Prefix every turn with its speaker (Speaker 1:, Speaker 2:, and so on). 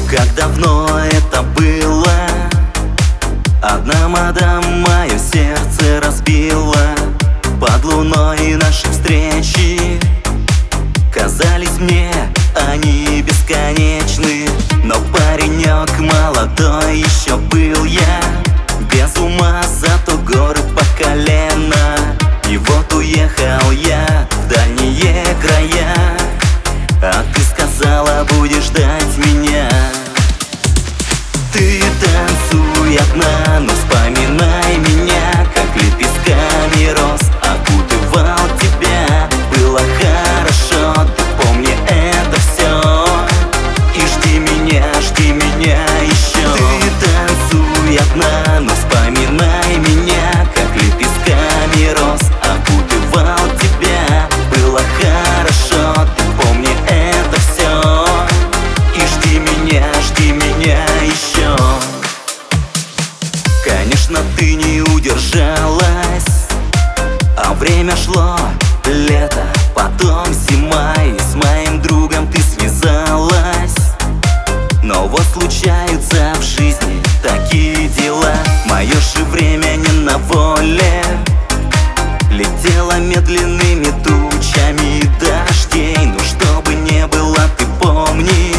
Speaker 1: Как давно это было? Одна мадам мое сердце разбила. Под луной наши встречи казались мне они бесконечны. Но паренек молодой еще был я, без ума, зато горы по колено. И вот уехал я в дальние края, а ты сказала, будешь ждать меня. Ты танцуй одна, но вспоминай меня, как лепестками роз окутывал тебя. Было хорошо, ты помни это все, и жди меня еще. Ты танцуй одна, но вспоминай меня, как лепестками роз окутывал тебя. Было хорошо, ты помни это все, и жди меня еще. Конечно, ты не удержалась, а время шло, лето, потом зима, и с моим другом ты связалась. Но вот случаются в жизни такие дела. Мое же время не на воле, летело медленными тучами дождей. Но что бы ни было, ты помни,